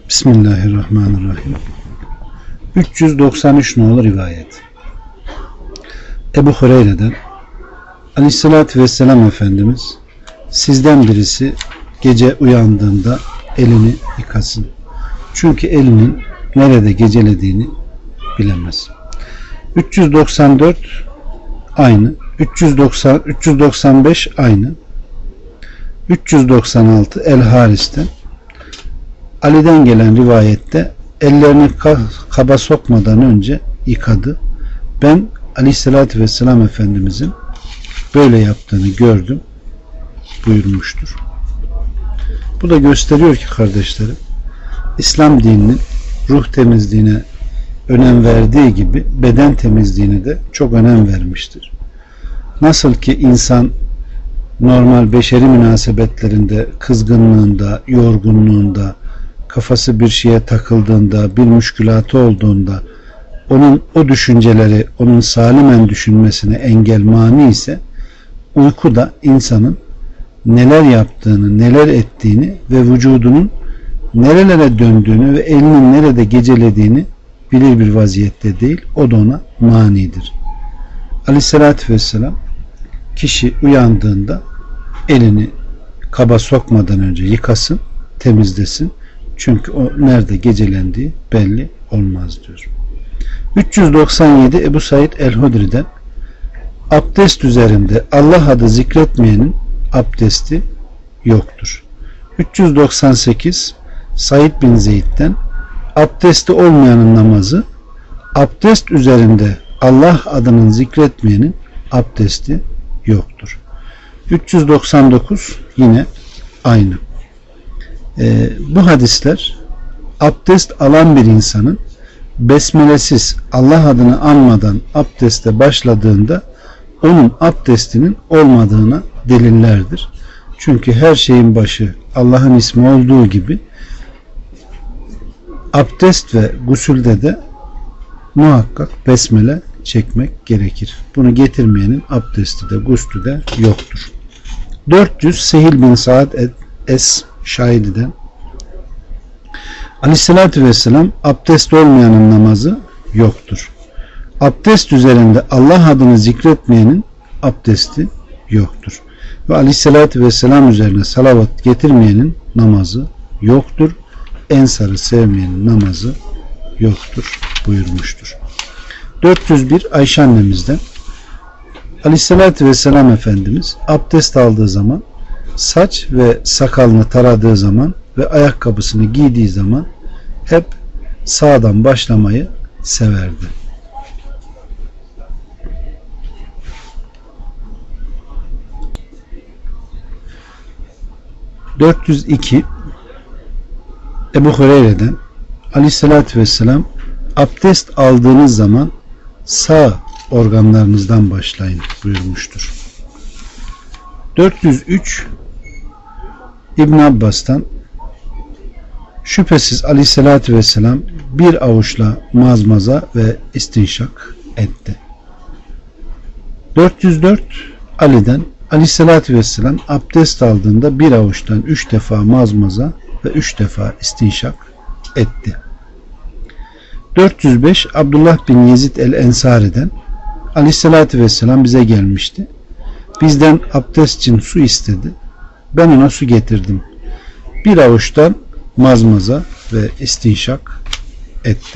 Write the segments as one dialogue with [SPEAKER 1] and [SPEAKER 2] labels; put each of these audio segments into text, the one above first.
[SPEAKER 1] Bismillahirrahmanirrahim. 393 nolu rivayet. Ebu Hureyre'den Aleyhisselatü Vesselam Efendimiz, sizden birisi gece uyandığında elini yıkasın. Çünkü elinin nerede gecelediğini bilemez. 394 aynı. 395 aynı. 396 El-Haris'ten Ali'den gelen rivayette ellerini kaba sokmadan önce yıkadı. Ben Aleyhisselatü Vesselam Efendimizin böyle yaptığını gördüm buyurmuştur. Bu da gösteriyor ki kardeşlerim, İslam dininin ruh temizliğine önem verdiği gibi beden temizliğine de çok önem vermiştir. Nasıl ki insan normal beşeri münasebetlerinde, kızgınlığında, yorgunluğunda, kafası bir şeye takıldığında, bir müşkülatı olduğunda onun o düşünceleri onun salimen düşünmesine engel mani ise, uyku da insanın neler yaptığını, neler ettiğini ve vücudunun nerelere döndüğünü ve elinin nerede gecelediğini bilir bir vaziyette değil. O da ona manidir. Aleyhissalatü vesselam kişi uyandığında elini kaba sokmadan önce yıkasın, temizlesin. Çünkü o nerede gecelendiği belli olmaz diyor. 397 Ebu Said El-Hudri'den abdest üzerinde Allah adı zikretmeyenin abdesti yoktur. 398 Said bin Zeyd'den abdesti olmayanın namazı, abdest üzerinde Allah adının zikretmeyenin abdesti yoktur. 399 yine aynı. Bu hadisler abdest alan bir insanın besmelesiz Allah adını anmadan abdeste başladığında onun abdestinin olmadığına delillerdir. Çünkü her şeyin başı Allah'ın ismi olduğu gibi abdest ve gusülde de muhakkak besmele çekmek gerekir. Bunu getirmeyenin abdesti de guslü de yoktur. 400 Sehil bin Sa'd Es-Şaidi'den Aleyhisselatü Vesselam abdest olmayanın namazı yoktur. Abdest üzerinde Allah adını zikretmeyenin abdesti yoktur. Ve Aleyhisselatü Vesselam üzerine salavat getirmeyenin namazı yoktur. Ensarı sevmeyenin namazı yoktur buyurmuştur. 401 Ayşe annemizden Aleyhisselatü Vesselam Efendimiz abdest aldığı zaman, saç ve sakalını taradığı zaman ve ayakkabısını giydiği zaman hep sağdan başlamayı severdi. ...402... Ebu Hureyre'den... Aleyhissalatü vesselam... ...abdest aldığınız zaman... ...sağ organlarınızdan başlayın buyurmuştur. 403... İbn Abbas'tan... ...şüphesiz Aleyhissalatü vesselam... ...bir avuçla mazmaza ve istinşak etti. 404... Ali'den... Aleyhissalatü vesselam abdest aldığında bir avuçtan 3 defa mazmaza ve 3 defa istinşak etti. 405 Abdullah bin Yezid el-Ensari'den Aleyhissalatü vesselam bize gelmişti. Bizden abdest için su istedi. Ben ona su getirdim. Bir avuçtan mazmaza ve istinşak etti.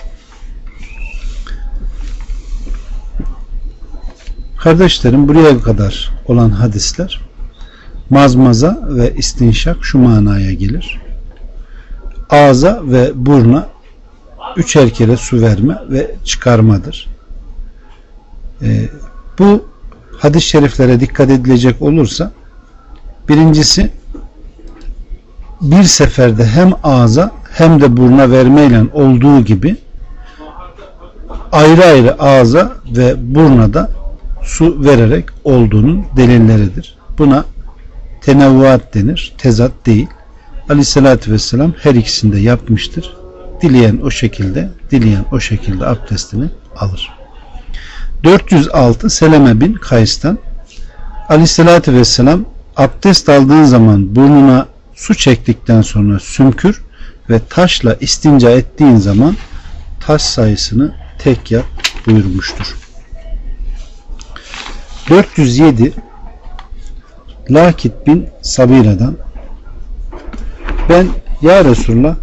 [SPEAKER 1] Kardeşlerim, buraya kadar olan hadisler mazmaza ve istinşak şu manaya gelir. Ağza ve burna 3'er kere su verme ve çıkarmadır. Bu hadis-i şeriflere dikkat edilecek olursa, birincisi bir seferde hem ağza hem de buruna vermeyle olduğu gibi ayrı ayrı ağza ve buruna da su vererek olduğunun delilleridir. Buna tenevvuat denir. Tezat değil. Aleyhissalatü vesselam her ikisini de yapmıştır. Dileyen o şekilde, dileyen o şekilde abdestini alır. 406 Seleme bin Kays'tan Aleyhissalatü vesselam abdest aldığın zaman burnuna su çektikten sonra sümkür ve taşla istinca ettiğin zaman taş sayısını tek yap buyurmuştur. 407 Lakit bin Sabira'dan, ben ya Resulullah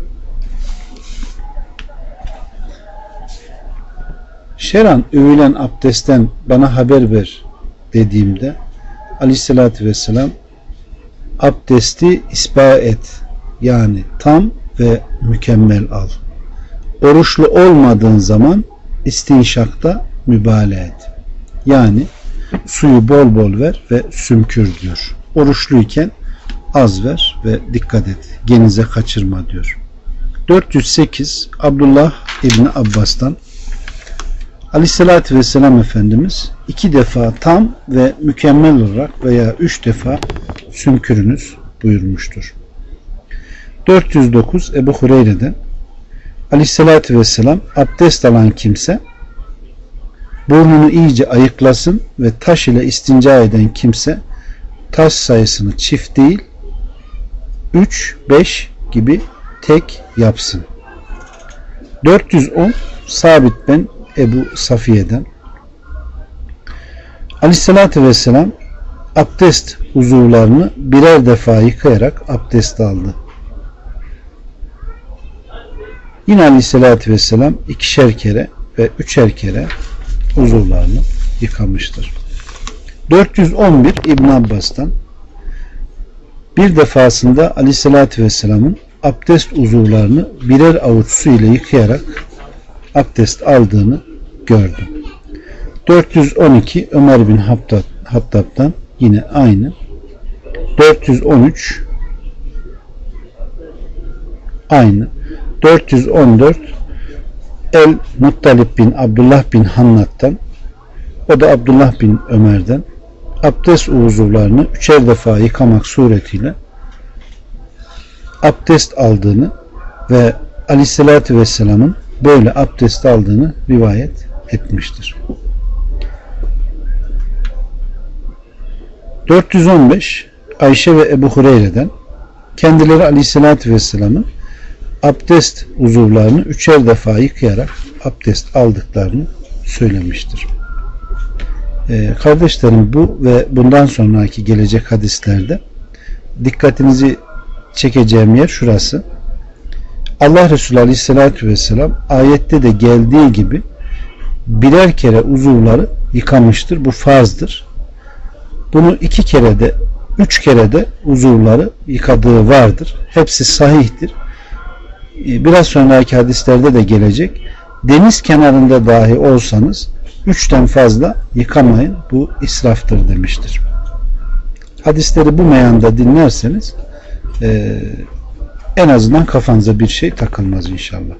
[SPEAKER 1] şer'an övülen abdestten bana haber ver dediğimde Aleyhisselatü Vesselam abdesti isba et, yani tam ve mükemmel al. Oruçlu olmadığın zaman istinşakta mübalağa et. Yani suyu bol bol ver ve sümkür diyor. Oruçluyken az ver ve dikkat et. Genize kaçırma diyor. 408 Abdullah İbni Abbas'tan, Aleyhisselatü Vesselam Efendimiz 2 defa tam ve mükemmel olarak veya 3 defa sümkürünüz buyurmuştur. 409 Ebu Hureyre'den, Aleyhisselatü Vesselam abdest alan kimse burnunu iyice ayıklasın ve taş ile istinca eden kimse taş sayısını çift değil 3, 5 gibi tek yapsın. 410 Sabit ben Ebu Safiye'den, Aleyhisselatü Vesselam abdest uzuvlarını birer defa yıkayarak abdest aldı. Yine Aleyhisselatü Vesselam 2'şer kere ve 3'er kere uzuvlarını yıkamıştır. 411 İbn Abbas'tan, bir defasında Aleyhisselatü Vesselam'ın abdest uzuvlarını birer avuç su ile yıkayarak abdest aldığını gördüm. 412 Ömer bin Hattab'dan yine aynı. 413 aynı. 414 El Muttalip bin Abdullah bin Hannat'tan, o da Abdullah bin Ömer'den abdest uzuvlarını 3'er defa yıkamak suretiyle abdest aldığını ve Aleyhisselatü Vesselam'ın böyle abdest aldığını rivayet etmiştir. 415 Ayşe ve Ebu Hureyre'den, kendileri Aleyhisselatü Vesselam'ın abdest uzuvlarını 3'er defa yıkayarak abdest aldıklarını söylemiştir. Kardeşlerim, bu ve bundan sonraki gelecek hadislerde dikkatinizi çekeceğim yer şurası. Allah Resulü Aleyhisselatü Vesselam ayette de geldiği gibi birer kere uzuvları yıkamıştır. Bu farzdır. Bunu 2 kere de 3 kere de uzuvları yıkadığı vardır. Hepsi sahihtir. Biraz sonraki hadislerde de gelecek. Deniz kenarında dahi olsanız 3'ten fazla yıkamayın. Bu israftır demiştir. Hadisleri bu meyanda dinlerseniz en azından kafanıza bir şey takılmaz inşallah.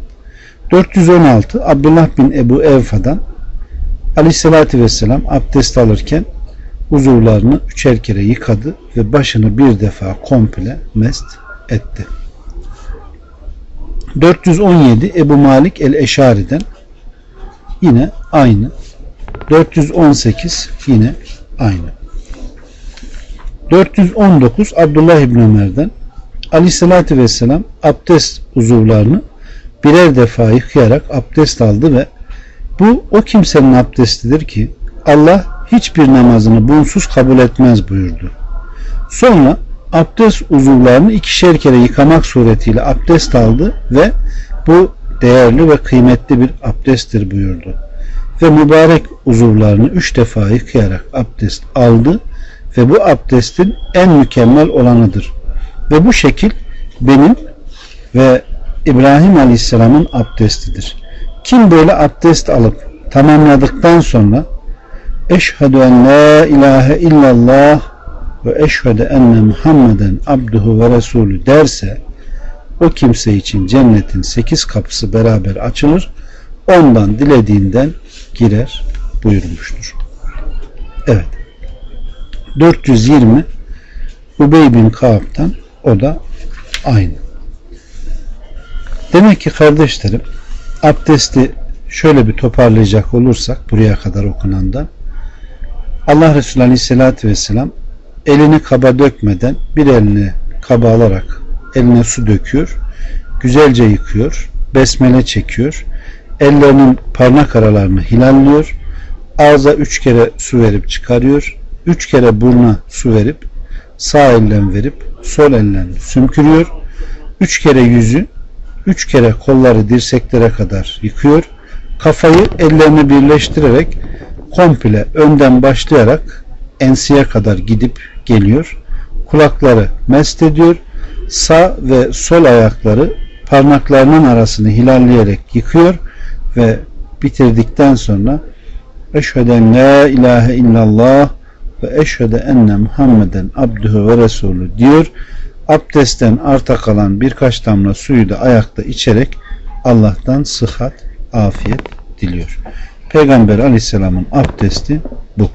[SPEAKER 1] 416 Abdullah bin Ebu Evfa'dan, Aleyhisselatü Vesselam abdest alırken uzuvlarını 3'er kere yıkadı ve başını bir defa komple mest etti. 417 Ebu Malik el-Eşari'den yine aynı. 418 yine aynı. 419 Abdullah İbni Ömer'den, Aleyhisselatü Vesselam abdest uzuvlarını birer defa yıkayarak abdest aldı ve bu o kimsenin abdestidir ki Allah hiçbir namazını bunsuz kabul etmez buyurdu. Sonra abdest uzuvlarını 2'şer kere yıkamak suretiyle abdest aldı ve bu değerli ve kıymetli bir abdesttir buyurdu. Ve mübarek uzuvlarını 3 defa yıkayarak abdest aldı ve bu abdestin en mükemmel olanıdır. Ve bu şekil benim ve İbrahim Aleyhisselam'ın abdestidir. Kim böyle abdest alıp tamamladıktan sonra eşhedü en la ilahe illallah ve eşhedü enne Muhammeden abduhu ve resulü derse o kimse için cennetin 8 kapısı beraber açılır, ondan dilediğinden girer buyurmuştur. Evet. 420 Ubey bin Kaab'dan, o da aynı. Demek ki kardeşlerim, abdesti şöyle bir toparlayacak olursak buraya kadar okunanda, Allah Resulü Aleyhisselatü Vesselam elini kaba dökmeden bir elini kaba alarak eline su döküyor. güzelce yıkıyor, besmele çekiyor, ellerinin parmak aralarını hilalliyor, ağza 3 kere su verip çıkarıyor, 3 kere buruna su verip sağ elle verip sol elle sümkürüyor, 3 kere yüzü, 3 kere kolları dirseklere kadar yıkıyor, kafayı ellerini birleştirerek komple önden başlayarak enseye kadar gidip geliyor, kulakları mest ediyor, sağ ve sol ayakları parmaklarının arasını hilalleyerek yıkıyor ve bitirdikten sonra eşhedü en la ilahe illallah ve eşhedü enne Muhammeden abdühü ve resulü diyor. Abdestten arta kalan birkaç damla suyu da ayakta içerek Allah'tan sıhhat, afiyet diliyor. Peygamber Aleyhisselam'ın abdesti bu.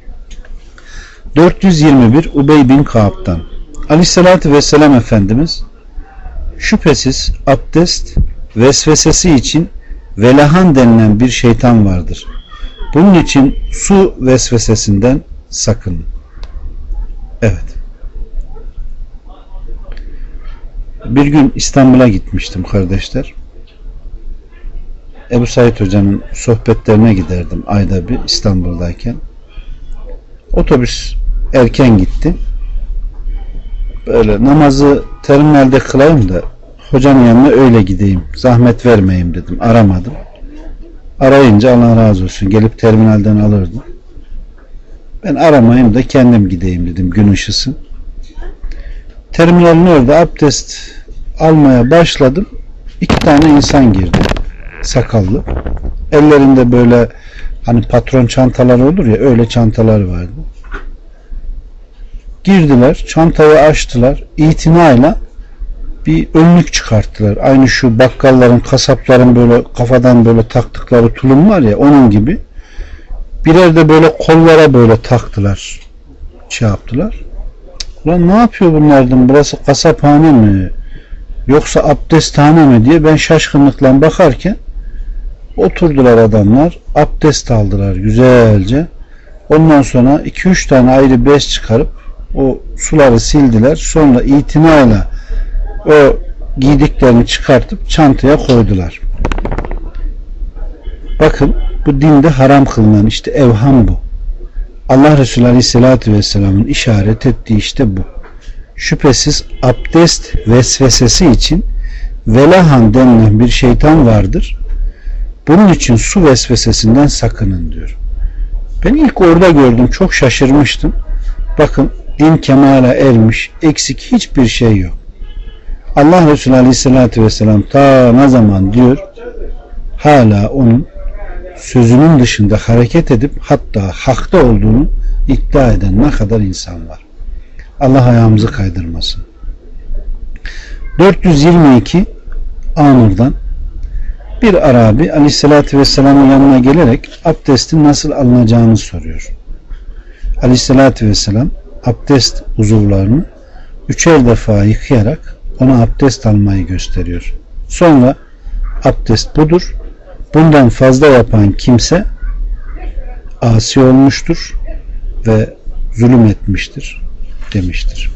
[SPEAKER 1] 421 Ubey bin Kaab'dan Aleyhisselatü Vesselam Efendimiz şüphesiz abdest vesvesesi için velahan denilen bir şeytan vardır. Bunun için su vesvesesinden sakının. Evet. Bir gün İstanbul'a gitmiştim kardeşler. Ebu Said Hoca'nın sohbetlerine giderdim ayda bir İstanbul'dayken. Otobüs erken gitti. Böyle namazı terminalde kılayım da hocanın yanına öyle gideyim. Zahmet vermeyeyim dedim. Aramadım. Arayınca Allah razı olsun gelip terminalden alırdı. Ben aramayayım da kendim gideyim dedim, gün ışısın. Terminalin orada abdest almaya başladım. 2 tane insan girdi. Sakallı. Ellerinde böyle hani patron çantaları olur ya, öyle çantalar vardı. Girdiler, çantayı açtılar. İtinayla bir önlük çıkarttılar. Aynı şu bakkalların, kasapların böyle kafadan böyle taktıkları tulum var ya, onun gibi. Birer de böyle kollara böyle taktılar. Şey yaptılar. Ulan ne yapıyor bunlardan? Burası kasaphane mi? Yoksa abdesthane mi diye ben şaşkınlıkla bakarken oturdular adamlar. Abdest aldılar güzelce. Ondan sonra 2-3 tane ayrı bez çıkarıp o suları sildiler. Sonra itinayla o giydiklerini çıkartıp çantaya koydular. Bakın, bu dinde haram kılınan işte evham bu. Allah Resulü Aleyhisselatü Vesselam'ın işaret ettiği işte bu. Şüphesiz abdest vesvesesi için velahan denilen bir şeytan vardır. Bunun için su vesvesesinden sakının diyor. Ben ilk orada gördüm, çok şaşırmıştım. Bakın, din kemale ermiş, eksik hiçbir şey yok. Allah Resulü Aleyhisselatü Vesselam ta ne zaman diyor, hala onun sözünün dışında hareket edip hatta hakta olduğunu iddia eden ne kadar insan var. Allah ayağımızı kaydırmasın. 422 Amr'dan bir Arabi Aleyhisselatü Vesselam'ın yanına gelerek abdestin nasıl alınacağını soruyor. Aleyhisselatü Vesselam abdest uzuvlarını 3'er defa yıkayarak ona abdest almayı gösteriyor. Sonra abdest budur. Bundan fazla yapan kimse asi olmuştur ve zulüm etmiştir demiştir.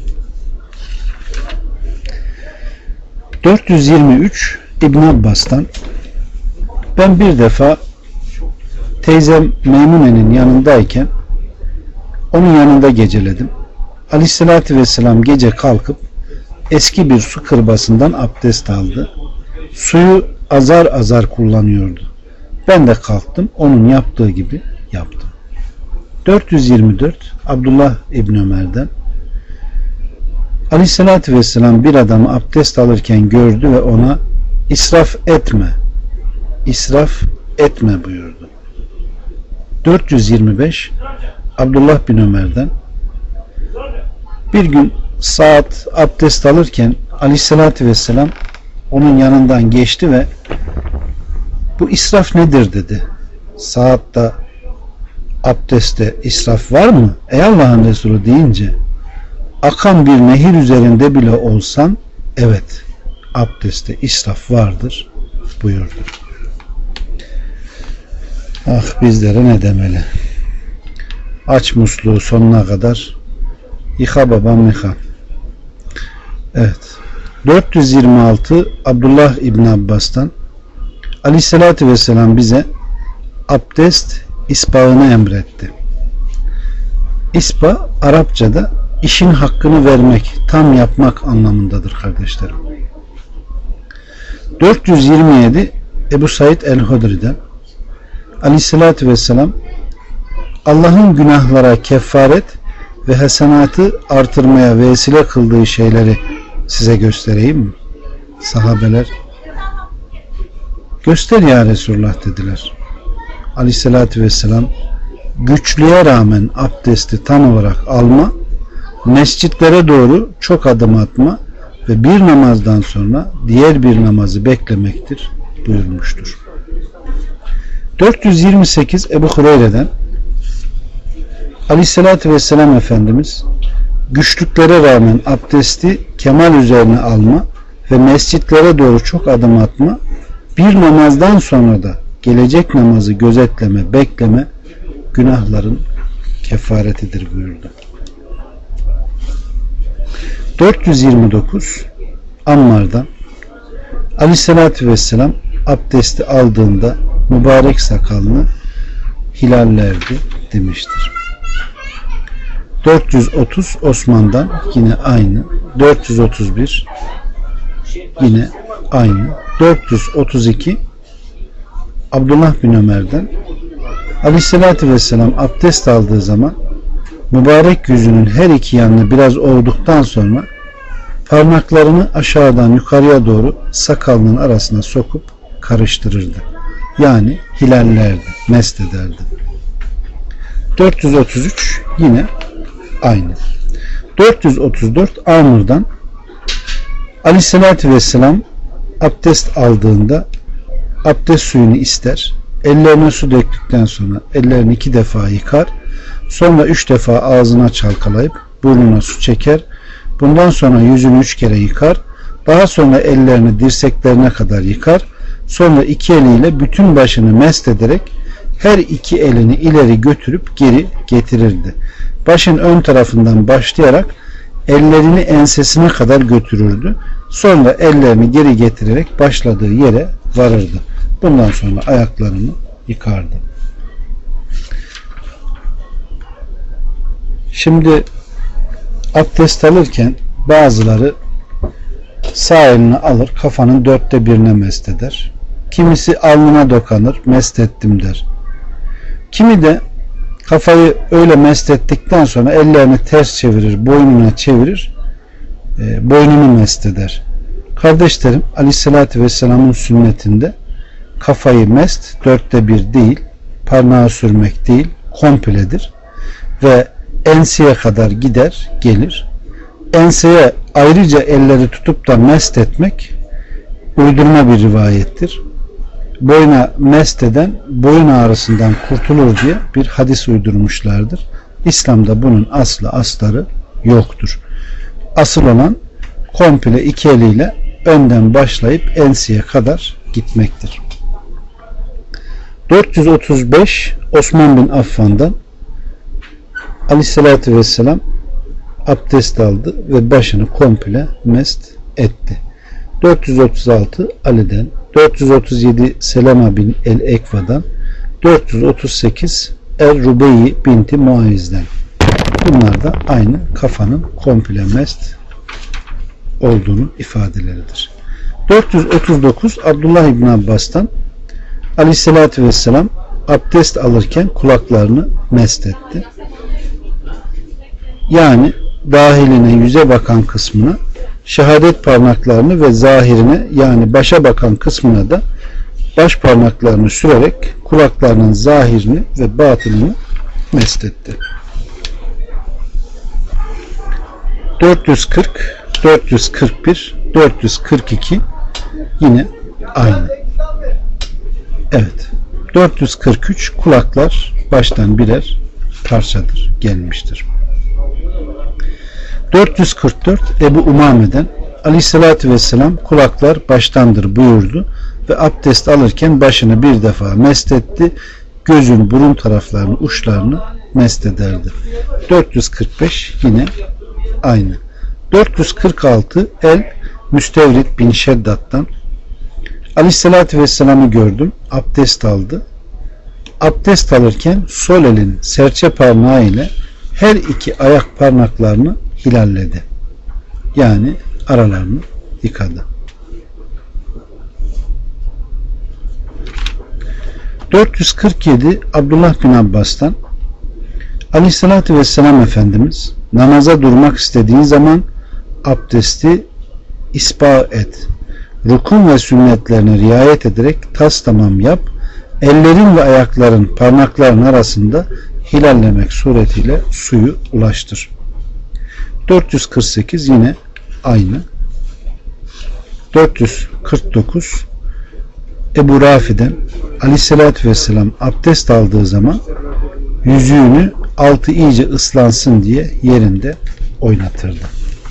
[SPEAKER 1] 423 İbn Abbas'tan ben bir defa teyzem Meymune'nin yanındayken onun yanında geceledim. Aleyhissalatü Vesselam gece kalkıp eski bir su kırbasından abdest aldı. Suyu azar azar kullanıyordu. Ben de kalktım, onun yaptığı gibi yaptım. 424 Abdullah İbn Ömer'den Aleyhissalatü Vesselam bir adamı abdest alırken gördü ve ona israf etme buyurdu. 425 Abdullah bin Ömer'den bir gün Sa'd abdest alırken Aleyhissalatü Vesselam onun yanından geçti ve bu israf nedir dedi. Sa'd da abdestte israf var mı? Ey Allah'ın Resulü deyince akan bir nehir üzerinde bile olsan evet abdestte israf vardır buyurdu. Ah bizlere ne demeli. Aç musluğu sonuna kadar yıka babam yıka. Evet. 426 Abdullah İbn Abbas'tan Aleyhisselatü Vesselam bize abdest isbağını emretti. İsba Arapçada işin hakkını vermek, tam yapmak anlamındadır kardeşlerim. 427 Ebu Said el-Hudri'den Aleyhisselatü Vesselam Allah'ın günahlara kefaret ve hasenatı artırmaya vesile kıldığı şeyleri size göstereyim mi? Sahabeler göster ya Resulullah dediler. Aleyhisselatü Vesselam güçlüğe rağmen abdesti tam olarak alma, mescitlere doğru çok adım atma ve bir namazdan sonra diğer bir namazı beklemektir buyurmuştur. 428 Ebu Hureyre'den Aleyhisselatü Vesselam Efendimiz güçlüklere rağmen abdesti kemal üzerine alma ve mescitlere doğru çok adım atma, bir namazdan sonra da gelecek namazı gözetleme, bekleme günahların kefaretidir buyurdu. 429 Ammar'dan Aleyhisselatü Vesselam abdesti aldığında mübarek sakalını hilallerdi demiştir. 430 Osman'dan yine aynı. 431 yine aynı. 432 Abdullah bin Ömer'den Aleyhisselatü Vesselam abdest aldığı zaman mübarek yüzünün her iki yanını biraz ovduktan sonra parmaklarını aşağıdan yukarıya doğru sakalının arasına sokup karıştırırdı. Yani hilallerdi, mest ederdi. 433 yine aynı. 434 Amr'dan Aleyhisselatü Vesselam abdest aldığında abdest suyunu ister. Ellerine su döktükten sonra ellerini 2 defa yıkar. Sonra 3 defa ağzına çalkalayıp burnuna su çeker. Bundan sonra yüzünü 3 kere yıkar. Daha sonra ellerini dirseklerine kadar yıkar. Sonra 2 eliyle bütün başını mest ederek her 2 elini ileri götürüp geri getirirdi. Başın ön tarafından başlayarak ellerini ensesine kadar götürürdü. Sonra ellerini geri getirerek başladığı yere varırdı. Bundan sonra ayaklarını yıkardı. Şimdi abdest alırken bazıları sağ elini alır, kafanın 1/4'ine mest eder. Kimisi alnına dokanır, mest ettim der. Kimi de kafayı öyle mest ettikten sonra ellerini ters çevirir, boynuna çevirir, boynunu mest eder. Kardeşlerim, Aleyhisselatü Vesselam'ın sünnetinde kafayı mest 1/4 değil, parmağı sürmek değil, kompledir ve enseye kadar gider, gelir. Enseye ayrıca elleri tutup da mest etmek uydurma bir rivayettir. Boyuna mest eden boyun ağrısından kurtulur diye bir hadis uydurmuşlardır. İslam'da bunun asları yoktur. Asıl olan komple 2 eliyle önden başlayıp enseye kadar gitmektir. 435 Osman bin Affan'dan Aleyhisselatü Vesselam abdest aldı ve başını komple mest etti. 436 Ali'den, 437 Selema bin el-Ekva'dan, 438 Er-Rubeyi binti Muaiz'den. Bunlar da aynı kafanın komple mest olduğunun ifadeleridir. 439 Abdullah İbn Abbas'tan Aleyhisselatü Vesselam abdest alırken kulaklarını mest etti. Yani dahiline, yüze bakan kısmına, şehadet parmaklarını ve zahirine, yani başa bakan kısmına da baş parmaklarını sürerek kulaklarının zahirini ve batınını mest etti. 440, 441, 442 yine aynı. Evet. 443 kulaklar baştan birer parçadır, gelmiştir. 444 Ebu Umame'den Aleyhisselatü Vesselam kulaklar baştandır buyurdu ve abdest alırken başını bir defa mest etti. Gözün burun taraflarını, uçlarını mest ederdi. 445 yine aynı. 446 el Müstevrid bin Şeddat'tan Aleyhisselatü Vesselam'ı gördüm. Abdest aldı. Abdest alırken sol elin serçe parmağı ile her iki ayak parmaklarını hilalledi. Yani aralarını yıkadı. 447 Abdullah bin Abbas'tan Aleyhisselatü Vesselam Efendimiz namaza durmak istediğin zaman abdesti isbâ et. Rukun ve sünnetlerine riayet ederek tastamam yap. Ellerin ve ayakların parmakların arasında hilallemek suretiyle suyu ulaştır. 448 yine aynı. 449 Ebu Rafi'den Aleyhisselatü Vesselam abdest aldığı zaman yüzüğünü altı iyice ıslansın diye yerinde oynatırdı.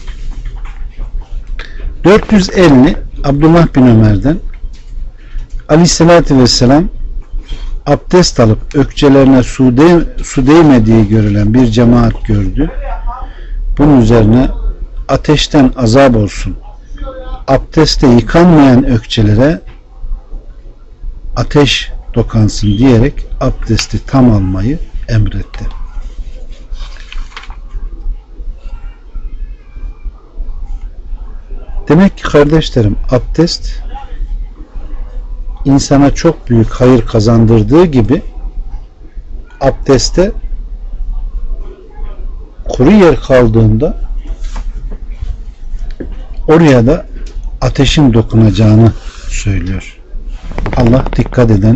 [SPEAKER 1] 450 Abdullah bin Ömer'den Aleyhisselatü Vesselam abdest alıp ökçelerine su değmediği görülen bir cemaat gördü. Bunun üzerine ateşten azap olsun. Abdeste yıkanmayan ökçelere ateş dokunsın diyerek abdesti tam almayı emretti. Demek ki kardeşlerim, abdest insana çok büyük hayır kazandırdığı gibi abdeste kuru yer kaldığında oraya da ateşin dokunacağını söylüyor. Allah dikkat eden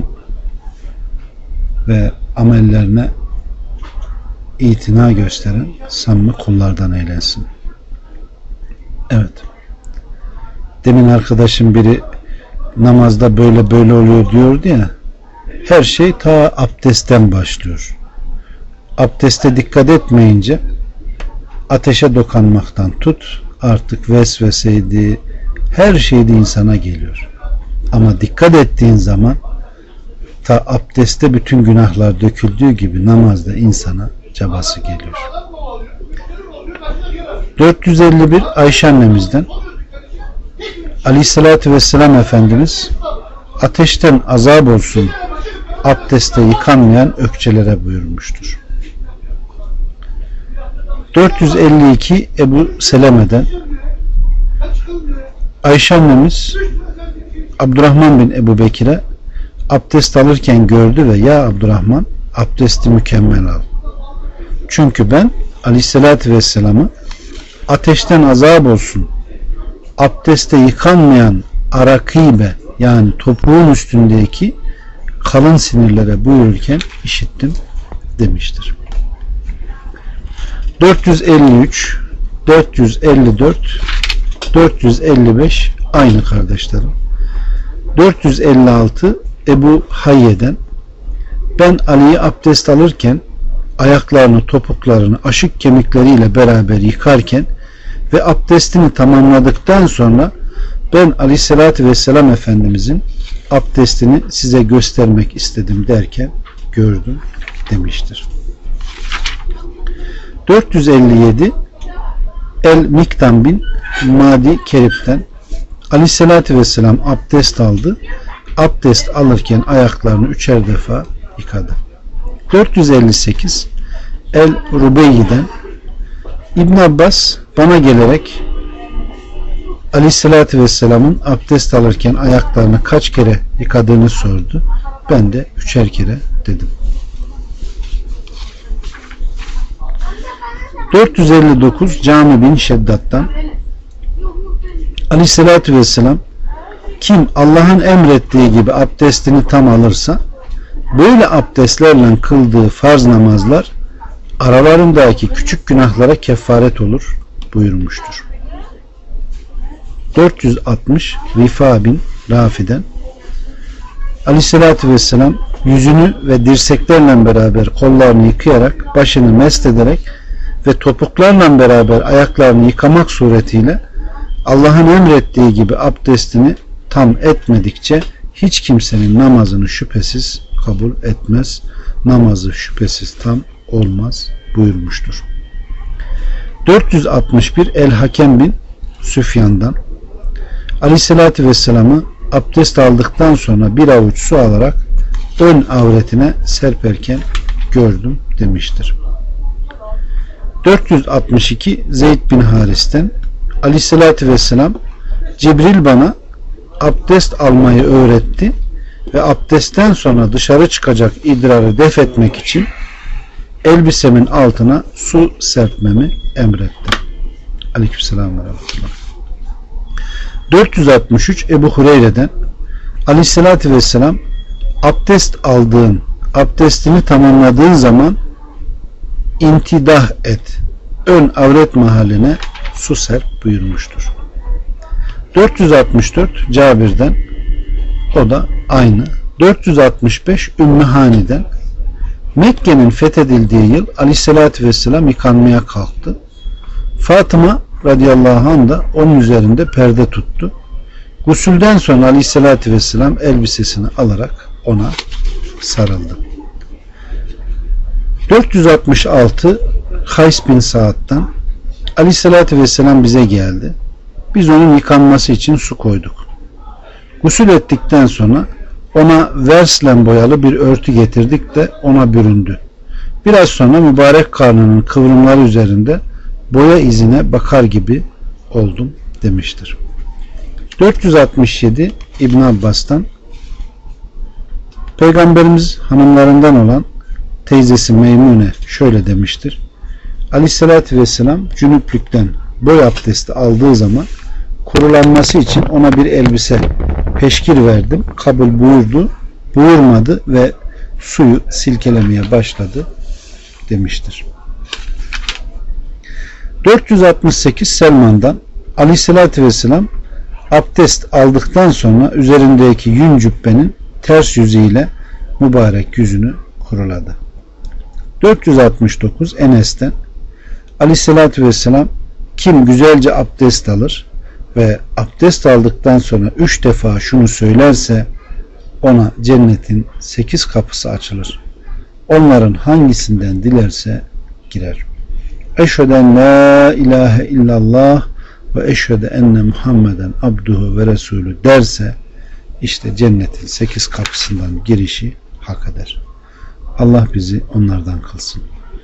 [SPEAKER 1] ve amellerine itina gösteren samimi kullardan eylesin. Evet. Demin arkadaşım biri namazda böyle oluyor diyordu ya, her şey ta abdestten başlıyor. Abdeste dikkat etmeyince ateşe dokanmaktan tut, artık vesveseydi, her şeydi insana geliyor. Ama dikkat ettiğin zaman ta abdestte bütün günahlar döküldüğü gibi namazda insana cabası geliyor. 451 Ayşe annemizden Aleyhisselatü Vesselam Efendimiz ateşten azap olsun abdeste yıkanmayan ökçelere buyurmuştur. 452 Ebu Seleme'den Ayşe annemiz Abdurrahman bin Ebu Bekir'e abdest alırken gördü ve ya Abdurrahman, abdesti mükemmel al. Çünkü ben Aleyhisselatü Vesselam'ı ateşten azap olsun abdeste yıkanmayan arakibe, yani topuğun üstündeki kalın sinirlere buyururken işittim demiştir. 453 454 455 aynı kardeşlerim. 456 Ebu Hayye'den ben Ali'yi abdest alırken ayaklarını, topuklarını aşık kemikleriyle beraber yıkarken ve abdestini tamamladıktan sonra ben Aleyhisselatü Vesselam Efendimizin abdestini size göstermek istedim derken gördüm demiştir. 457 El-Miktam bin Madi Kerip'ten Aleyhisselatü Vesselam abdest aldı. Abdest alırken ayaklarını 3'er defa yıkadı. 458 El-Rubeyyi'den İbn Abbas bana gelerek Aleyhisselatü Vesselam'ın abdest alırken ayaklarını kaç kere yıkadığını sordu. Ben de 3'er kere dedim. 459 Cami bin Şeddat'tan Aleyhisselatü Vesselam kim Allah'ın emrettiği gibi abdestini tam alırsa böyle abdestlerle kıldığı farz namazlar aralarındaki küçük günahlara kefaret olur buyurmuştur. 460 Rifa bin Rafi'den Aleyhisselatü Vesselam yüzünü ve dirseklerle beraber kollarını yıkayarak, başını mest ederek ve topuklarla beraber ayaklarını yıkamak suretiyle Allah'ın emrettiği gibi abdestini tam etmedikçe hiç kimsenin namazını şüphesiz kabul etmez. Namazı şüphesiz tam olmaz buyurmuştur. 461 El-Hakem bin Süfyan'dan Aleyhisselatü Vesselam'ı abdest aldıktan sonra bir avuç su alarak ön avretine serperken gördüm demiştir. 462 Zeyd bin Haris'ten Aleyhisselatü Vesselam Cibril bana abdest almayı öğretti ve abdestten sonra dışarı çıkacak idrarı def etmek için elbisemin altına su serpmemi emretti. Aleykümselam ve rahmetullah. 463 Ebu Hureyre'den Aleyhisselatü Vesselam abdestini tamamladığın zaman intidah et, ön avret mahalline su serp buyurmuştur. 464 Cabir'den, o da aynı. 465 Ümmü Hani'den Mekke'nin fethedildiği yıl Aleyhisselatü Vesselam yıkanmaya kalktı. Fatıma radıyallahu anh da onun üzerinde perde tuttu. Gusülden sonra Aleyhisselatü Vesselam elbisesini alarak ona sarıldı. 466 Hays bin Saad'dan Aleyhisselatü Vesselam bize geldi. Biz onun yıkanması için su koyduk. Gusül ettikten sonra ona verslen boyalı bir örtü getirdik de ona büründü. Biraz sonra mübarek karnının kıvrımları üzerinde boya izine bakar gibi oldum demiştir. 467 İbn Abbas'tan Peygamberimiz hanımlarından olan teyzesi Meymune şöyle demiştir. Aleyhissalatü Vesselam cünüplükten boy abdesti aldığı zaman kurulanması için ona bir elbise peşkir verdim. Kabul buyurmadı ve suyu silkelemeye başladı demiştir. 468 Selman'dan Aleyhissalatü Vesselam abdest aldıktan sonra üzerindeki yün cübbenin ters yüzüyle mübarek yüzünü kuruladı. 469 Enes'ten Aleyhissalatü Vesselam kim güzelce abdest alır ve abdest aldıktan sonra 3 defa şunu söylerse ona cennetin 8 kapısı açılır. Onların hangisinden dilerse girer. Eşheden la ilahe illallah ve eşhede enne Muhammeden abduhu ve resulü derse işte cennetin 8 kapısından girişi hak eder. Allah bizi onlardan kılsın.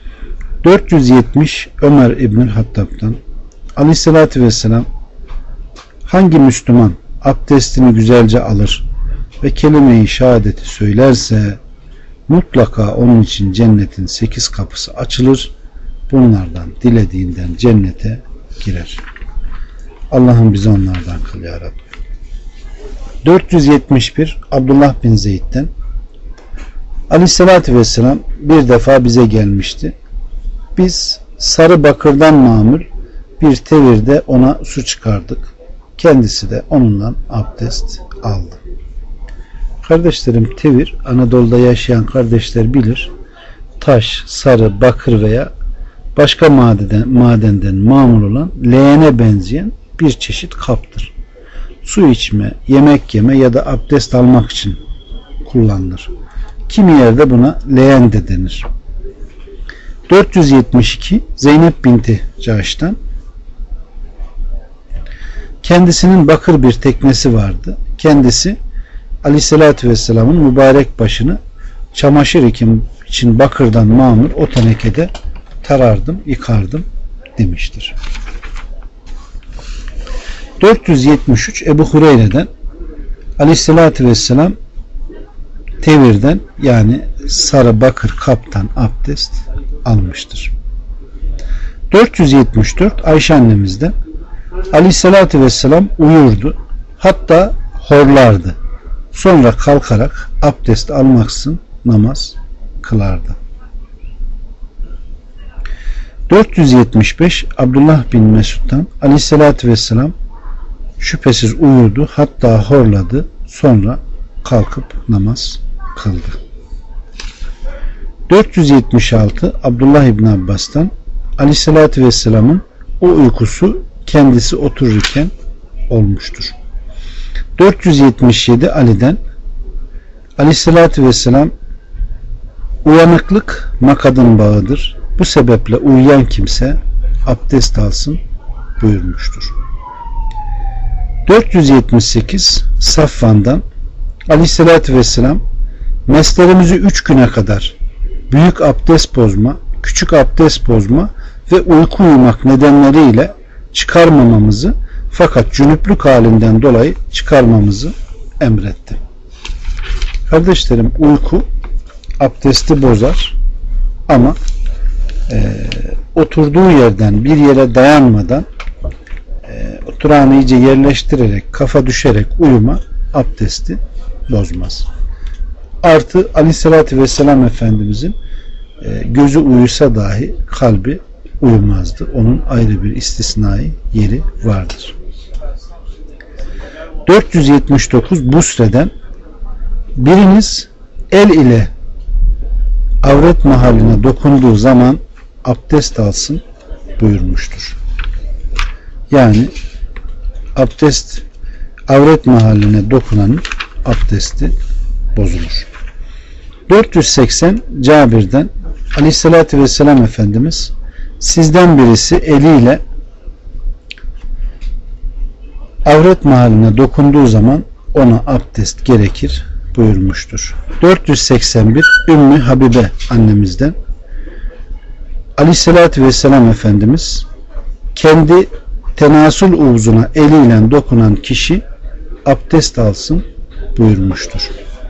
[SPEAKER 1] 470 Ömer İbnül Hattab'dan Aleyhisselatü Vesselam hangi Müslüman abdestini güzelce alır ve kelime-i şehadeti söylerse mutlaka onun için cennetin 8 kapısı açılır. Bunlardan dilediğinden cennete girer. Allah'ım bizi onlardan kıl ya Rabbi. 471 Abdullah bin Zeyd'den Aleyhisselatü Vesselam bir defa bize gelmişti. Biz sarı bakırdan mamul bir tevirde ona su çıkardık. Kendisi de onunla abdest aldı. Kardeşlerim, tevir Anadolu'da yaşayan kardeşler bilir. Taş, sarı, bakır veya başka madenden mamul olan leğene benzeyen bir çeşit kaptır. Su içme, yemek yeme ya da abdest almak için kullanılır. Kimi yerde buna leğen de denir. 472 Zeynep binti Caş'tan kendisinin bakır bir teknesi vardı. Kendisi Aleyhisselatü Vesselam'ın mübarek başını çamaşır için bakırdan mamul o tenekede tarardım, yıkardım demiştir. 473 Ebu Hureyre'den Aleyhisselatü Vesselam tevirden yani sarı bakır kaptan abdest almıştır. 474 Ayşe annemizden Aleyhisselatü Vesselam uyurdu. Hatta horlardı. Sonra kalkarak abdest almaksızın namaz kılardı. 475 Abdullah bin Mesud'dan Aleyhisselatü Vesselam şüphesiz uyurdu. Hatta horladı. Sonra kalkıp namaz kıldı. 476 Abdullah İbn Abbas'tan Aleyhisselatü Vesselam'ın o uykusu kendisi otururken olmuştur. 477 Ali'den Aleyhisselatü Vesselam uyanıklık makadın bağıdır. Bu sebeple uyuyan kimse abdest alsın buyurmuştur. 478 Safvan'dan Aleyhisselatü Vesselam meslerimizi 3 güne kadar büyük abdest bozma, küçük abdest bozma ve uyku uyumak nedenleriyle çıkarmamamızı, fakat cünüplük halinden dolayı çıkarmamızı emretti. Kardeşlerim, uyku abdesti bozar ama oturduğu yerden bir yere dayanmadan oturağını iyice yerleştirerek, kafa düşerek uyuma abdesti bozmaz. Artı Aleyhisselatü Vesselam Efendimizin gözü uyusa dahi kalbi uyumazdı. Onun ayrı bir istisnai yeri vardır. 479 Busre'den biriniz el ile avret mahalline dokunduğu zaman abdest alsın buyurmuştur. Yani abdest avret mahalline dokunanın abdesti bozulur. 480 Cabir'den Aleyhisselatü Vesselam Efendimiz sizden birisi eliyle avret mahalline dokunduğu zaman ona abdest gerekir buyurmuştur. 481 Ümmü Habibe annemizden Aleyhisselatü Vesselam Efendimiz kendi tenasül uzuna eliyle dokunan kişi abdest alsın buyurmuştur.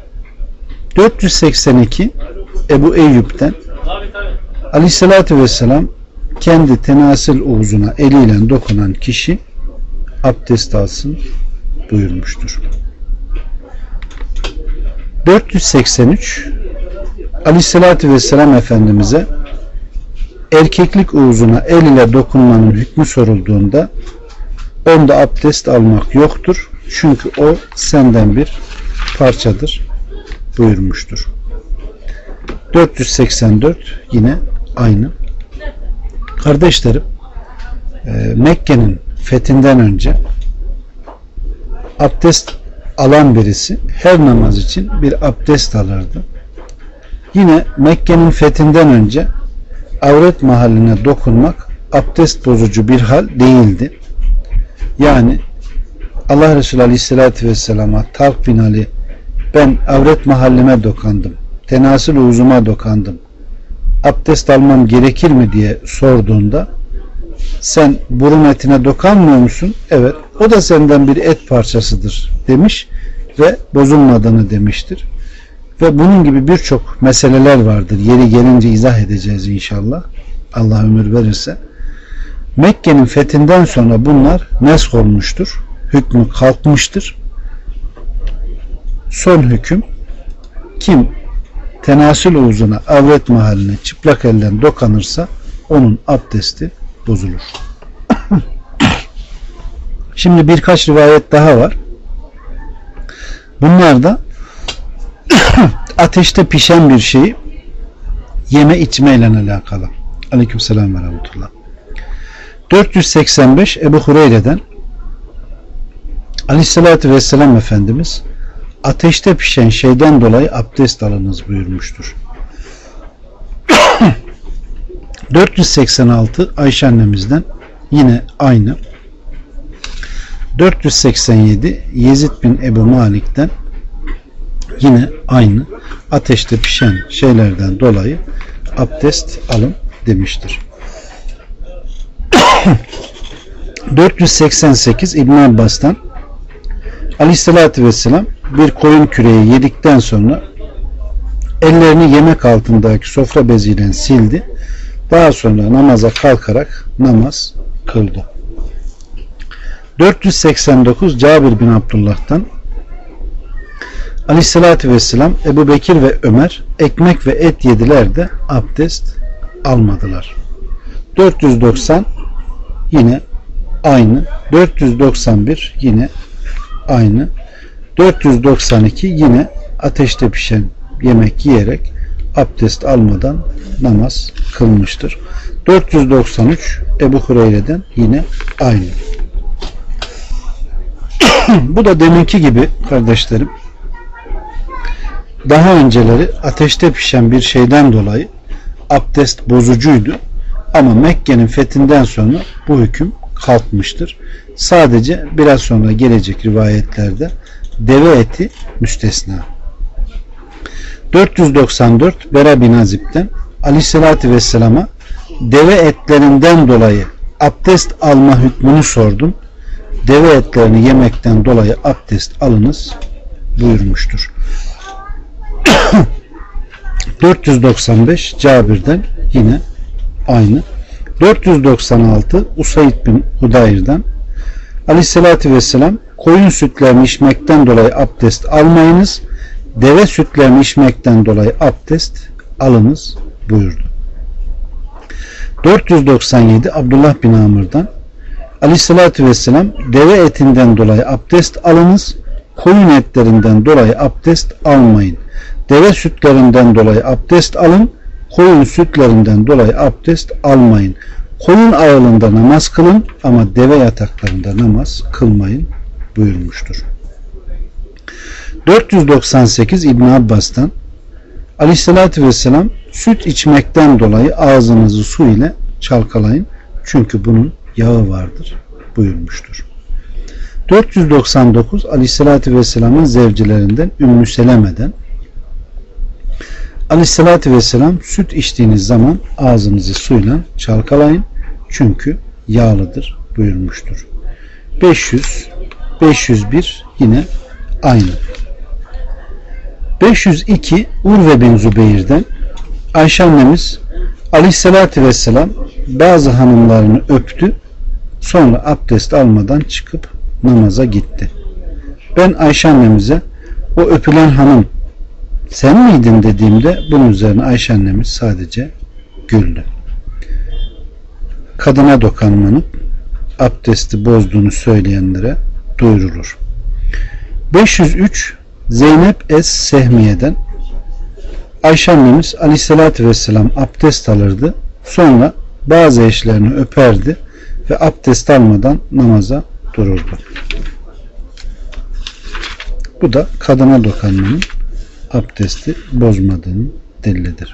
[SPEAKER 1] 482 Ebu Eyyub'den Aleyhisselatü Vesselam kendi tenasül uzuna eliyle dokunan kişi abdest alsın buyurmuştur. 483 Aleyhisselatü Vesselam Efendimiz'e erkeklik uzuna el ile dokunmanın hükmü sorulduğunda onda abdest almak yoktur. Çünkü o senden bir parçadır buyurmuştur. 484 yine aynı. Kardeşlerim, Mekke'nin fethinden önce abdest alan birisi her namaz için bir abdest alırdı. Yine Mekke'nin fethinden önce avret mahalline dokunmak abdest bozucu bir hal değildi. Yani Allah Resulü Aleyhisselatü Vesselam'a Talk bin Ali ben avret mahallime dokandım, tenasül uzuma dokandım, abdest almam gerekir mi diye sorduğunda sen burun etine dokanmıyor musun? Evet, o da senden bir et parçasıdır demiş ve bozulmadığını demiştir. Ve bunun gibi birçok meseleler vardır. Yeri gelince izah edeceğiz inşallah. Allah ömür verirse. Mekke'nin fethinden sonra bunlar nesk olmuştur. Hükmü kalkmıştır. Son hüküm kim tenasül uzuna avret mahalline çıplak elden dokanırsa onun abdesti bozulur. Şimdi birkaç rivayet daha var. Bunlar da ateşte pişen bir şeyi yeme içmeyle alakalı. Aleykümselam ve rahmetullah. 485 Ebu Hureyre'den Aleyhisselatü Vesselam Efendimiz ateşte pişen şeyden dolayı abdest alınız buyurmuştur. 486 Ayşe annemizden yine aynı. 487 Yezid bin Ebu Malik'ten yine aynı. Ateşte pişen şeylerden dolayı abdest alın demiştir. 488 İbn Abbas'tan Aleyhisselatü Vesselam bir koyun küreği yedikten sonra ellerini yemek altındaki sofra beziyle sildi. Daha sonra namaza kalkarak namaz kıldı. 489 Cabir bin Abdullah'tan Aleyhisselatü Vesselam Ebu Bekir ve Ömer ekmek ve et yediler de abdest almadılar. 490 yine aynı. 491 yine aynı. 492 yine ateşte pişen yemek yiyerek abdest almadan namaz kılmıştır. 493 Ebu Hureyre'den yine aynı. Bu da deminki gibi kardeşlerim, daha önceleri ateşte pişen bir şeyden dolayı abdest bozucuydu ama Mekke'nin fethinden sonra bu hüküm kalkmıştır. Sadece biraz sonra gelecek rivayetlerde deve eti müstesna. 494 Bera bin Azib'den Aleyhisselatü Vesselam'a deve etlerinden dolayı abdest alma hükmünü sordum. Deve etlerini yemekten dolayı abdest alınız buyurmuştur. 495 Cabir'den yine aynı. 496 Usaid bin Hudayr'dan Aleyhisselatü Vesselam koyun sütlerini içmekten dolayı abdest almayınız, deve sütlerini içmekten dolayı abdest alınız buyurdu. 497 Abdullah bin Amr'dan Aleyhisselatü Vesselam deve etinden dolayı abdest alınız, koyun etlerinden dolayı abdest almayın. Deve sütlerinden dolayı abdest alın, koyun sütlerinden dolayı abdest almayın. Koyun ağılında namaz kılın ama deve yataklarında namaz kılmayın buyurmuştur. 498 İbn Abbas'tan Aleyhisselatü Vesselam süt içmekten dolayı ağzınızı su ile çalkalayın çünkü bunun yağı vardır buyurmuştur. 499 Aleyhisselatü Vesselam'ın zevcilerinden Ümmü Seleme'den Aleyhisselatü Vesselam süt içtiğiniz zaman ağzınızı suyla çalkalayın çünkü yağlıdır buyurmuştur. 501 yine aynı. 502 Urve bin Zübeyir'den Ayşe annemiz Aleyhisselatü Vesselam bazı hanımlarını öptü, sonra abdest almadan çıkıp namaza gitti. Ben Ayşe annemize o öpülen hanım sen miydin dediğimde bunun üzerine Ayşe annemiz sadece güldü. Kadına dokunmanın abdesti bozduğunu söyleyenlere duyurulur. 503 Zeynep Es-Sehmiye'den Ayşe annemiz Aleyhisselatü Vesselam abdest alırdı. Sonra bazı eşlerini öperdi ve abdest almadan namaza dururdu. Bu da kadına dokunmanın abdesti bozmadığının delilidir.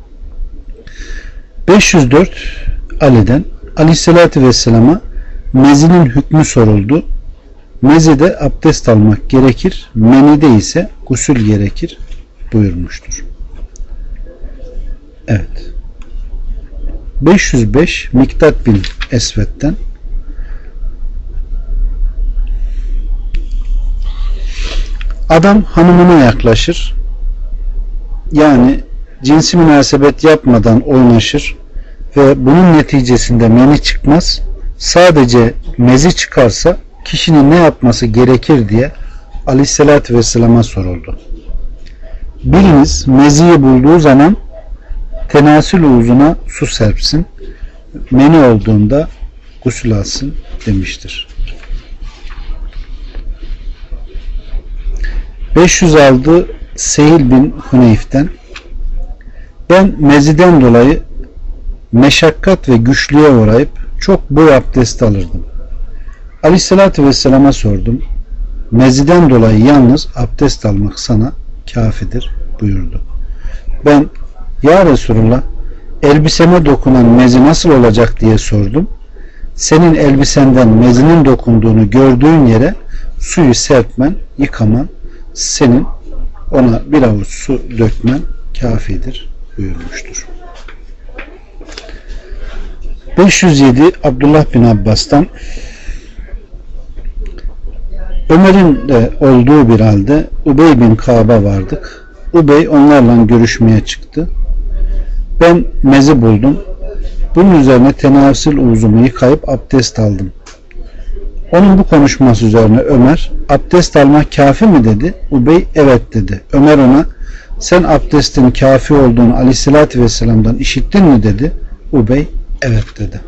[SPEAKER 1] 504 Ali'den Aleyhisselatü Vesselam'a mezinin hükmü soruldu. Mezide abdest almak gerekir, menide ise gusül gerekir buyurmuştur. Evet. 505 Miktat bin Esved'den adam hanımına yaklaşır, yani cinsi münasebet yapmadan oynaşır ve bunun neticesinde meni çıkmaz, sadece mezi çıkarsa kişinin ne yapması gerekir diye Aleyhisselatü Vesselam'a soruldu. Biriniz meziyi bulduğu zaman tenasül uzuna su serpsin, meni olduğunda gusül alsın demiştir. 506 Sehil bin Huneyf'ten ben meziden dolayı meşakkat ve güçlüğe uğrayıp çok boy abdesti alırdım. Aleyhissalatü Vesselam'a sordum. Meziden dolayı yalnız abdest almak sana kafidir buyurdu. Ben ya Resulullah elbiseme dokunan mezi nasıl olacak diye sordum. Senin elbisenden mezinin dokunduğunu gördüğün yere suyu serpmen, yıkaman, senin ona bir avuç su dökmen kafidir buyurmuştur. 507 Abdullah bin Abbas'tan Ömer'in de olduğu bir halde Ubey bin Kâb'a vardık. Ubey onlarla görüşmeye çıktı. Ben mezi buldum. Bunun üzerine tenasül uzumu yıkayıp abdest aldım. Onun bu konuşması üzerine Ömer abdest almak kafi mi dedi? Ubey evet dedi. Ömer ona sen abdestin kafi olduğunu Aleyhisselatü Vesselam'dan işittin mi dedi. Ubey evet dedi.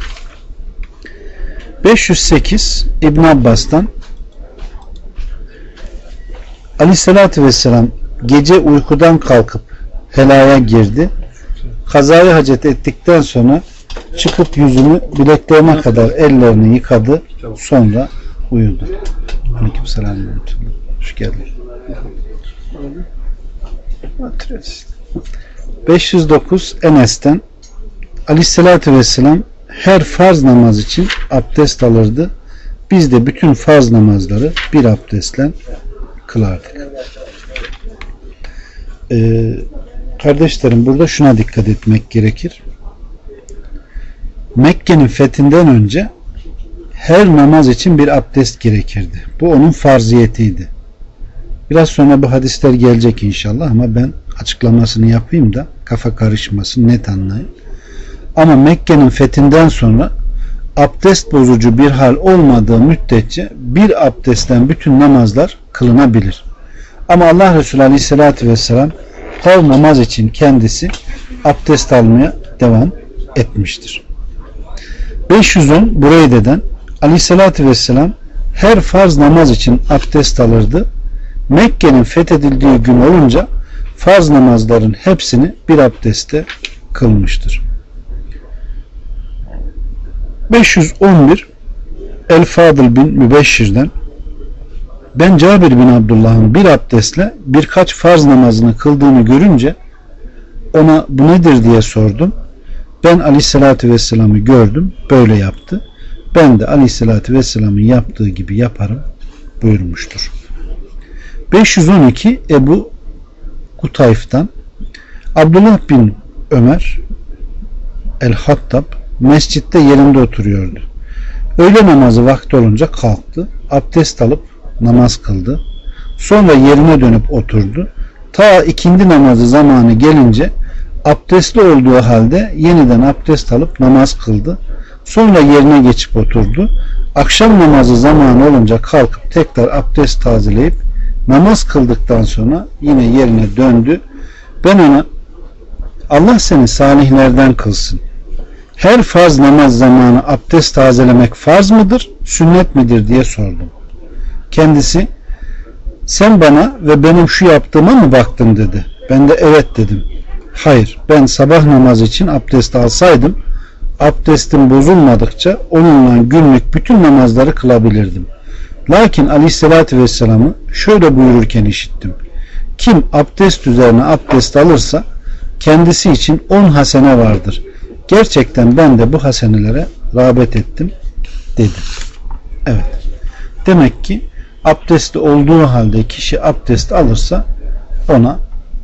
[SPEAKER 1] 508 İbn Abbas'tan Aleyhisselatü Vesselam gece uykudan kalkıp helaya girdi. Kazayı hacet ettikten sonra çıkıp yüzünü bileklerine kadar ellerini yıkadı. Sonra uyudu. Aleykümselam. Hoş geldin. 509 Enes'ten Aleyhisselatü Vesselam her farz namaz için abdest alırdı. biz de bütün farz namazları bir abdestle kılardık. Kardeşlerim, burada şuna dikkat etmek gerekir. Mekke'nin fethinden önce her namaz için bir abdest gerekirdi. Bu onun farziyetiydi. Biraz sonra bu hadisler gelecek inşallah ama ben açıklamasını yapayım da kafa karışmasın, net anlayın. Ama Mekke'nin fethinden sonra abdest bozucu bir hal olmadığı müddetçe bir abdestten bütün namazlar kılınabilir. Ama Allah Resulü Aleyhisselatü Vesselam her namaz için kendisi abdest almaya devam etmiştir. 510 Bureyde'den Aleyhisselatü Vesselam her farz namaz için abdest alırdı. Mekke'nin fethedildiği gün olunca farz namazların hepsini bir abdeste kılmıştır. 511 El-Fadıl bin Mübeşşir'den ben Cabir bin Abdullah'ın bir abdestle birkaç farz namazını kıldığını görünce ona bu nedir diye sordum. Ben Aleyhisselatü Vesselam'ı gördüm, böyle yaptı. Ben de Aleyhisselatü Vesselam'ın yaptığı gibi yaparım buyurmuştur. 512 Ebu Kutayf'tan Abdullah bin Ömer El-Hattab mescitte yerinde oturuyordu. Öğle namazı vakti olunca kalktı, abdest alıp namaz kıldı. Sonra yerine dönüp oturdu. Ta ikindi namazı zamanı gelince abdestli olduğu halde yeniden abdest alıp namaz kıldı. Sonra yerine geçip oturdu. Akşam namazı zamanı olunca kalkıp tekrar abdest tazeleyip namaz kıldıktan sonra yine yerine döndü. Ben ona Allah seni salihlerden kılsın. Her farz namaz zamanı abdest tazelemek farz mıdır, sünnet midir diye sordum. Kendisi sen bana ve benim şu yaptığıma mı baktın dedi. Ben de evet dedim. Hayır, ben sabah namazı için abdest alsaydım abdestim bozulmadıkça onunla günlük bütün namazları kılabilirdim. Lakin Aleyhisselatü Vesselam'ı şöyle buyururken işittim. Kim abdest üzerine abdest alırsa kendisi için 10 hasene vardır. Gerçekten ben de bu hasenelere rağbet ettim dedi. Evet. Demek ki abdestli olduğu halde kişi abdest alırsa ona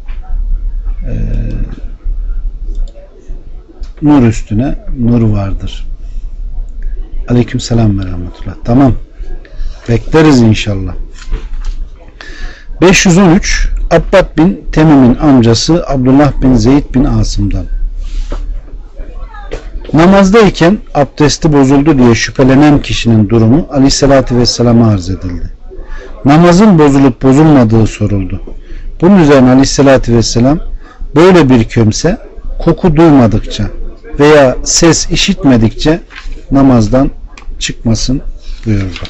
[SPEAKER 1] nur üstüne nur vardır. Aleykümselam ve rahmetullah. Tamam. Bekleriz inşallah. 513 Abbad bin Temim'in amcası Abdullah bin Zeyd bin Asım'dan. Namazdayken abdesti bozuldu diye şüphelenen kişinin durumu Aleyhisselatü Vesselam'a arz edildi. Namazın bozulup bozulmadığı soruldu. Bunun üzerine Aleyhisselatü Vesselam böyle bir kimse koku duymadıkça veya ses işitmedikçe namazdan çıkmasın buyurdu.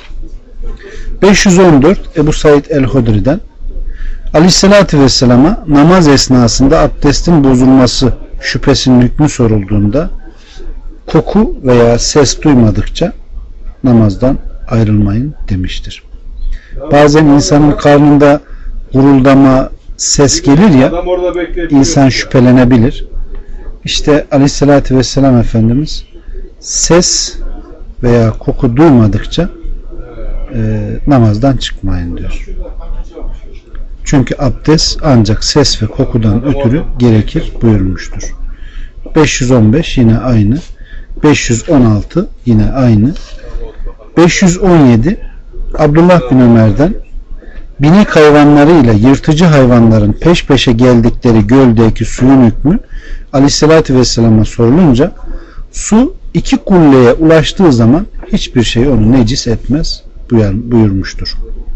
[SPEAKER 1] 514 Ebu Said El-Hudri'den Aleyhisselatü Vesselam'a namaz esnasında abdestin bozulması şüphesinin hükmü sorulduğunda koku veya ses duymadıkça namazdan ayrılmayın demiştir. Bazen insanın karnında guruldama, ses gelir ya, insan şüphelenebilir. İşte Aleyhisselatü Vesselam Efendimiz ses veya koku duymadıkça namazdan çıkmayın diyor. Çünkü abdest ancak ses ve kokudan ötürü gerekir buyurmuştur. 515 yine aynı. 516 yine aynı. 517 Abdullah bin Ömer'den binek hayvanlarıyla yırtıcı hayvanların peş peşe geldikleri göldeki suyun hükmü Aleyhisselatü Vesselam'a sorulunca su iki kulleye ulaştığı zaman hiçbir şey onu necis etmez buyurmuştur.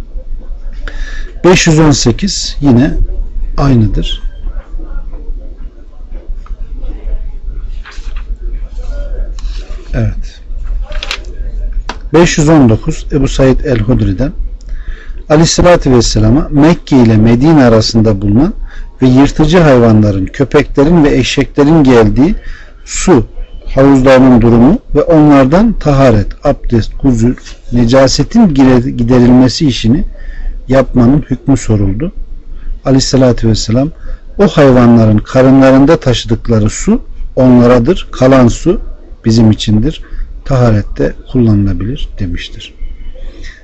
[SPEAKER 1] 518 yine aynıdır. Evet. 519 Ebu Said El-Hudri'den Aleyhisselatü Vesselam'a Mekke ile Medine arasında bulunan ve yırtıcı hayvanların, köpeklerin ve eşeklerin geldiği su havuzlarının durumu ve onlardan taharet, abdest, gusül, necasetin giderilmesi işini yapmanın hükmü soruldu. Aleyhisselatü Vesselam o hayvanların karınlarında taşıdıkları su onlaradır, kalan su bizim içindir, taharette kullanılabilir demiştir.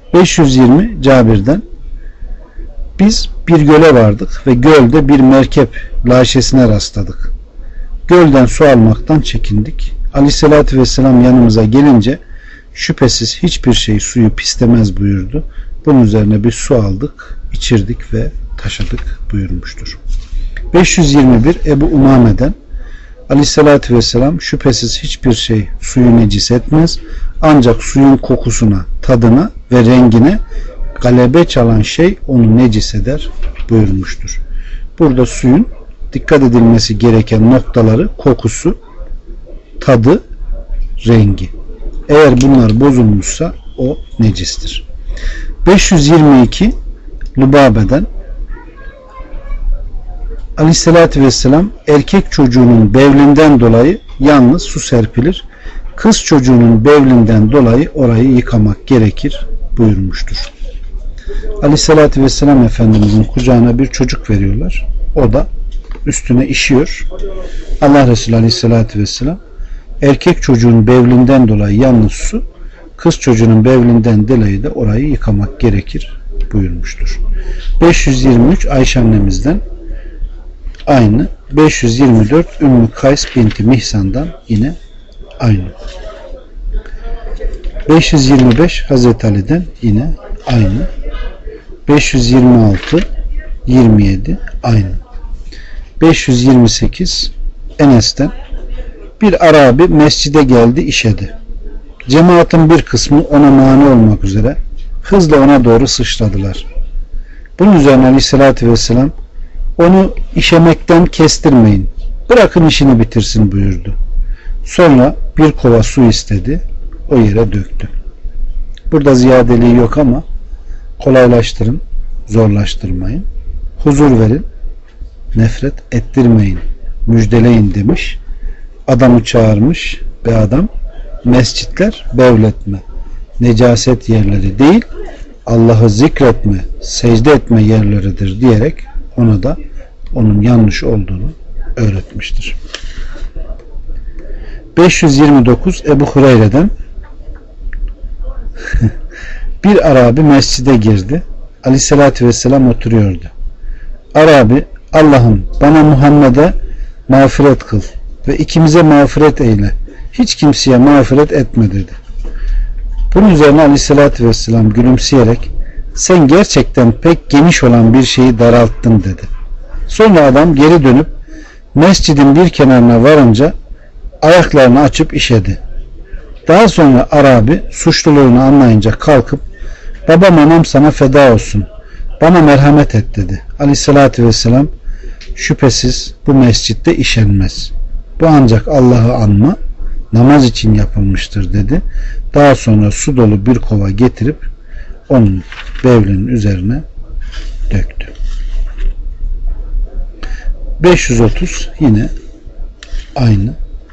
[SPEAKER 1] 520 Cabir'den biz bir göle vardık ve gölde bir merkep laşesine rastladık. Gölden su almaktan çekindik. Aleyhissalatü vesselam yanımıza gelince şüphesiz hiçbir şey suyu pislemez buyurdu. Bunun üzerine bir su aldık, içirdik ve taşıdık buyurmuştur. 521 Ebu Umame'den Aleyhissalatü vesselam şüphesiz hiçbir şey suyu necis etmez. Ancak suyun kokusuna, tadına ve rengine galebe çalan şey onu necis eder buyurmuştur. Burada suyun dikkat edilmesi gereken noktaları kokusu, tadı, rengi. Eğer bunlar bozulmuşsa o necistir. 522 Lubabe'den Aleyhissalatü vesselam erkek çocuğunun bevlinden dolayı yalnız su serpilir. Kız çocuğunun bevlinden dolayı orayı yıkamak gerekir buyurmuştur. Aleyhissalatü vesselam Efendimizin kucağına bir çocuk veriyorlar. O da üstüne işiyor. Allah Resulü Aleyhissalatü vesselam erkek çocuğun bevlinden dolayı yalnız su, kız çocuğunun bevlinden dolayı da orayı yıkamak gerekir buyurmuştur. 523 Ayşe annemizden aynı. 524 Ümmü Kays binti Mihsan'dan yine aynı. 525 Hazreti Ali'den yine aynı. 526 27 aynı. 528 Enes'ten bir Arabi mescide geldi, işedi. Cemaatin bir kısmı ona mani olmak üzere hızla ona doğru sıçradılar. Bunun üzerine Aleyhisselatü Vesselam onu işemekten kestirmeyin, bırakın işini bitirsin buyurdu. Sonra bir kova su istedi, o yere döktü. Burada ziyadeliği yok ama kolaylaştırın, zorlaştırmayın. Huzur verin, nefret ettirmeyin, müjdeleyin demiş. Adamı çağırmış ve adam mescitler bevletme, necaset yerleri değil, Allah'ı zikretme, secde etme yerleridir diyerek ona da onun yanlış olduğunu öğretmiştir. 529 Ebu Hureyre'den bir Arabi mescide girdi. Aleyhissalatü vesselam oturuyordu. Arabi, Allah'ım bana Muhammed'e mağfiret kıl ve ikimize mağfiret eyle. Hiç kimseye mağfiret etme dedi. Bunun üzerine Aleyhissalatü vesselam gülümseyerek sen gerçekten pek geniş olan bir şeyi daralttın dedi. Sonra adam geri dönüp mescidin bir kenarına varınca ayaklarını açıp işedi. Daha sonra Arabi suçluluğunu anlayınca kalkıp babam anam sana feda olsun, bana merhamet et dedi. Aleyhissalatü vesselam şüphesiz bu mescitte işenmez. Bu ancak Allah'ı anma, namaz için yapılmıştır dedi. Daha sonra su dolu bir kova getirip onun bevlinin üzerine döktü. 530 yine aynı.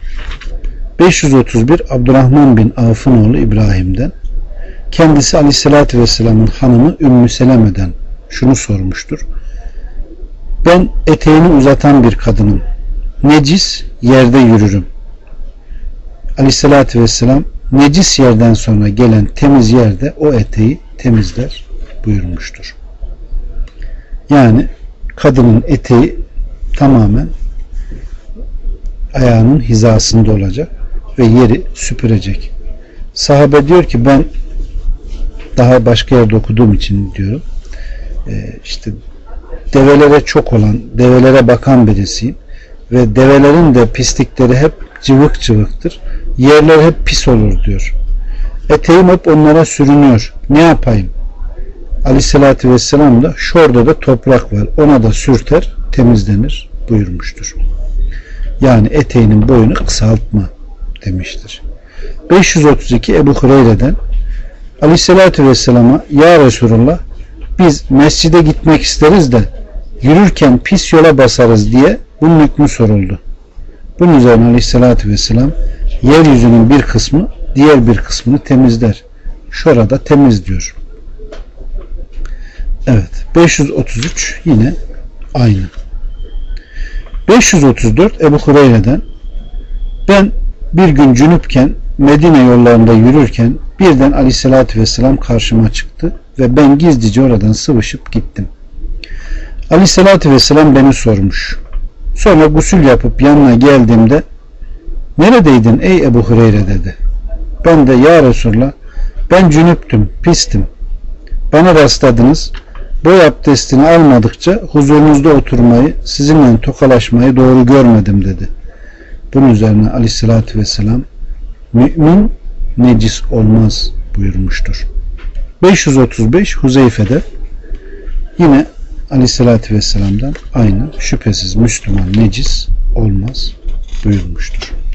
[SPEAKER 1] 531 Abdurrahman bin Avf'ın oğlu İbrahim'den kendisi Aleyhisselatü Vesselam'ın hanımı Ümmü Seleme'den şunu sormuştur. Ben eteğini uzatan bir kadınım. Necis yerde yürürüm. Aleyhisselatü Vesselam necis yerden sonra gelen temiz yerde o eteği temizler buyurmuştur. Yani kadının eteği tamamen ayağının hizasında olacak ve yeri süpürecek. Sahabe diyor ki ben daha başka yerde okuduğum için diyorum işte develere çok olan, develere bakan birisiyim ve develerin de pislikleri hep cıvık cıvıktır. Yerler hep pis olur diyor. Eteğim hep onlara sürünüyor. Ne yapayım? Aleyhissalatü vesselam da şurada da toprak var. Ona da sürter, temizlenir buyurmuştur. Yani eteğinin boyunu kısaltma demiştir. 532 Ebu Hureyre'den Aleyhissalatü vesselama ya Resulullah biz mescide gitmek isteriz de yürürken pis yola basarız diye bunun hükmü soruldu. Bunun üzerine Aleyhissalatü vesselam yeryüzünün bir kısmı diğer bir kısmını temizler. Şurada temiz diyor. Evet. 533 yine aynı. 534 Ebu Hureyre'den ben bir gün cünüpken Medine yollarında yürürken Birden Aleyhisselatü Vesselam karşıma çıktı ve ben gizlice oradan sıvışıp gittim. Aleyhisselatü Vesselam beni sormuş. Sonra gusül yapıp yanına geldiğimde neredeydin ey Ebu Hureyre dedi. Ben de ya Resulallah ben cünüptüm, pistim. Bana rastladınız. Boy abdestini almadıkça huzurunuzda oturmayı, sizinle tokalaşmayı doğru görmedim dedi. Bunun üzerine Aleyhisselatü Vesselam mümin necis olmaz buyurmuştur. 535 Huzeyfe'de yine Aleyhisselatü Vesselam'dan aynı şüphesiz Müslüman necis olmaz buyurmuştur.